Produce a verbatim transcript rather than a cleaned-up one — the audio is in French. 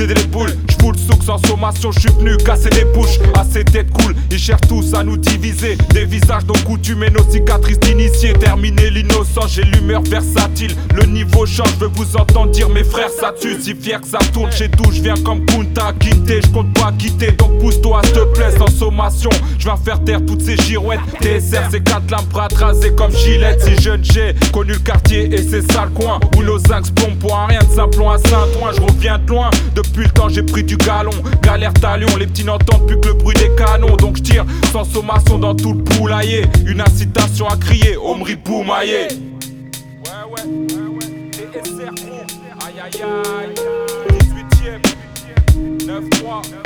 c'est des boules. J'fous le souk sans sommation, j'suis venu casser les bouches. Assez tête cool, ils cherchent tous à nous diviser. Des visages, nos coutumes et nos cicatrices d'initiés. Terminer l'innocent, j'ai l'humeur versatile. Le niveau change, je veux vous entendre dire mes frères ça tue. Si fier que ça tourne chez tout, j'viens comme Kunta Kinte. J'compte pas quitter, donc pousse-toi s'il te plaît sans sommation. J'viens faire taire toutes ces girouettes. T S R, c'est quatre lampes bras rasées comme Gillette. Si jeune j'ai connu le quartier et c'est ça le coin où nos zincs plombent pour un rien de Saint-Plon à Saint-Ouen. Je reviens de loin, depuis le temps j'ai pris du galon. Galère talion, les petits n'entendent plus que le bruit des canons. Donc je tire sans sommation dans tout le poulailler. Une incitation à crier, Omri Boumaillé. Ouais ouais, ouais ouais, T S R, aïe aïe aïe. dix-huitième, neuf trois.